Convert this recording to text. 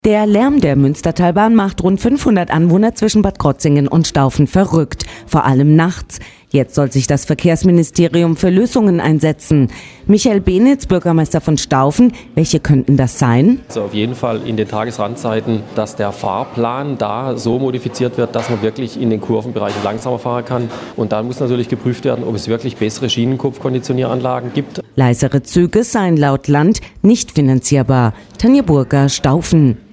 Der Lärm der Münstertalbahn macht rund 500 Anwohner zwischen Bad Krozingen und Staufen verrückt, vor allem nachts. Jetzt soll sich das Verkehrsministerium für Lösungen einsetzen. Michael Benitz, Bürgermeister von Staufen, welche könnten das sein? Also auf jeden Fall in den Tagesrandzeiten, dass der Fahrplan da so modifiziert wird, dass man wirklich in den Kurvenbereichen langsamer fahren kann. Und dann muss natürlich geprüft werden, ob es wirklich bessere Schienenkopfkonditionieranlagen gibt. Leisere Züge seien laut Land nicht finanzierbar. Tanja Burger, Staufen.